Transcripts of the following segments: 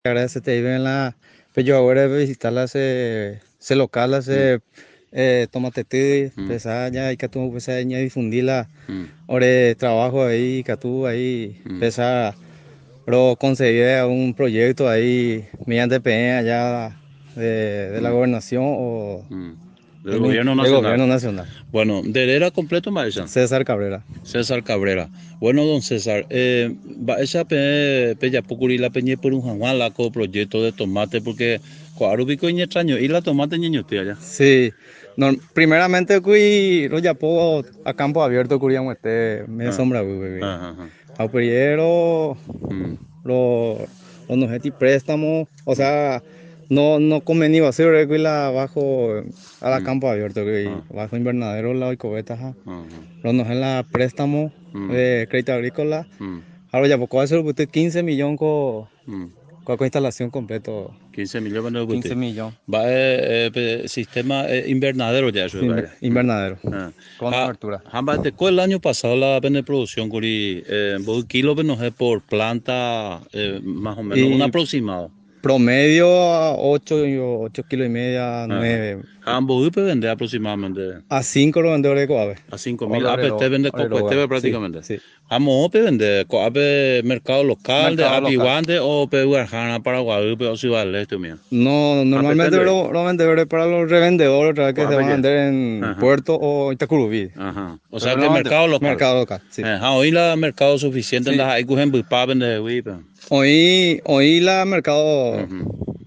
Agradece te vive en la pues yo ahora visitar la se local la Mm, se tomate ti mm, pesa ya y que tú pesa ya difundir la mm, ore trabajo ahí que tú ahí mm, pesa pero conseguir un proyecto ahí mediante PE allá de la mm, gobernación o mm. Del gobierno del nacional. gobierno nacional. Bueno, ¿de era completo, Maestra? César Cabrera. César Cabrera. Bueno, don César, esa ya pukuri la peñe por un jamal la co proyecto de tomate porque cuando pico en extraño y la tomate ñeño allá. Sí, primeramente cui lo llamó a campo abierto curíamos este media Ah, sombra bebé. ajá, ajá. A primero Mm, lo nos metí préstamo, o mm, sea, no convenía hacer la bajo a la mm, campo abierto que ah, bajo invernadero la y cobetas, ajá, lo nos en la préstamo mm, de crédito agrícola. mm, Ahora ya poco hacer 15 millones mm. con instalación completo, 15 millones de 15 buti. millones Va sistema invernadero ya eso vaya. invernadero Ah. con Ha, abertura. hamba de el año pasado la pene producción curi vos kilo no sé por planta más o menos un Y aproximado. promedio a 8 kilos y media, Ajá. 9. Ambos vende aproximadamente A 5 los vendedores de Coave. a 5.000. Hola, Ape te vende Orelo, coco este sí, prácticamente. sí. Amo ope vende coape mercado local de Mercado api local. guante o pe Guarjana Paraguay pe o si vale esto mío. No, Ape te normalmente lo los vendedores para los revendedores otra vez que se coape van a ya. vender en Ajá. Puerto o Itacurubí. Ajá. O Pero sea que normalmente mercado local. mercado local, sí. Hoy la mercado suficiente en Sí. las hay que buipaben de wipa. Hoy la mercado, Mhm.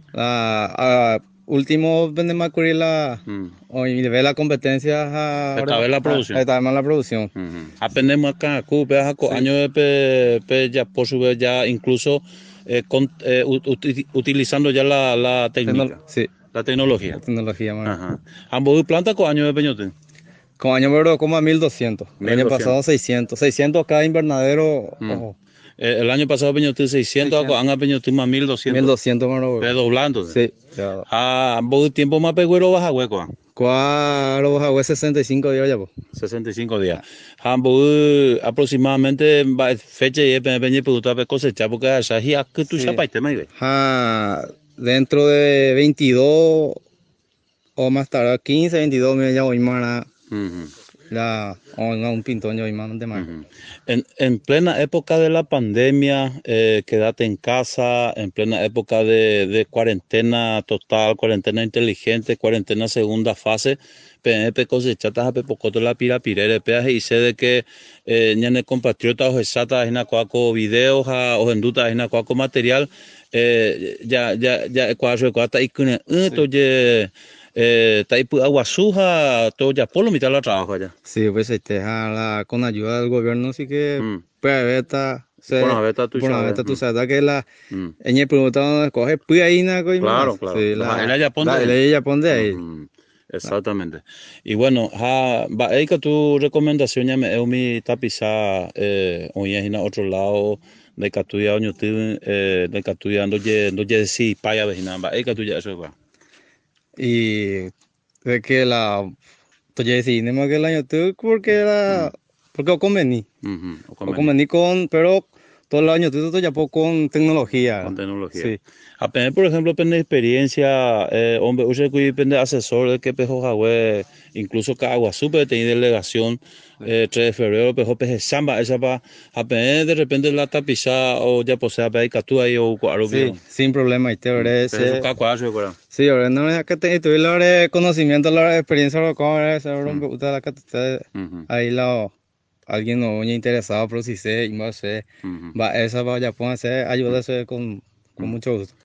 último vende más hoy ve la competencia Esta vez la producción. está más la producción. Aprendemos acá, cupe, Sí, años de ya por su vez ya incluso utilizando ya la técnica, sí, la la tecnología. tecnología, mano. Ajá. Ambos planta con años de peñote. Como año verde como a 1200. El mil año pasado doscientos 600. 600 cada invernadero, Mm. ojo. El año pasado peñote 600, 600. han peñote más 1200. 1200, mano. Redoblándose. Sí, ya. Ambos tiempo más pegüero baja hueco. ¿Cuál baja 65 días ya, pues? 65 días. Hamburg aproximadamente fecha y peña producto cosecha porque allá ya que tú Sí. chapas tema y ve. Dentro de 22 o más tarde, 15, 22 me ya voy más Ujú, la o no, un pintón yo voy más de más. ujú. En plena época de la pandemia, quédate en casa, en plena época de cuarentena total, cuarentena inteligente, cuarentena segunda fase, PNP cosechatas a pepocoto la pirapirere, peaje y sé de que ñane compatriotas o exata en cuaco videos o en duda en cuaco material, ya cuatro cuata y que Sí. entonces taipu agua suja, todo ya por lo mitad la trabajo allá. Sí, pues con ayuda del gobierno sí que Mm. pues beta Por una beta tú por una sabes. beta tú sabes que la Mm. ella preguntaba coge pues ahí nada coi Claro, más. claro. Sí, Los él ya pone la ahí. ley ya pone ahí. Ujú. Exactamente. Y bueno, va ahí que tu recomendación ya me es mi tapiza o ya en otro lado de que tú ya de que tú ya no ye sí paya vecina, va ahí que tú ya eso va. Y de que entonces decidí más que el año tuve porque Mm. porque O o convenir. convení pero todo el año tuve ya con Con tecnología. tecnología. Sí. Apenas, por ejemplo, pende experiencia, hombre, usted que pende asesor de que pejo jagüe, incluso que agua super tiene delegación, 3 de febrero, pejo peje samba, esa pa, apenas de repente la tapiza o ya posee pe catu ahí o cuaro Sí, viejo. sin problema, y te veré Peje su ese. cacuazo, ¿verdad? Sí, ahora no es que tuve la conocimiento, la experiencia, lo que ese ahora Mm, me gusta la que usted ujú, ahí alguien no muy interesado, pero si sé, y más sé, ujú, va esa vaya, póngase, mm, ayúdase con mm. mucho gusto.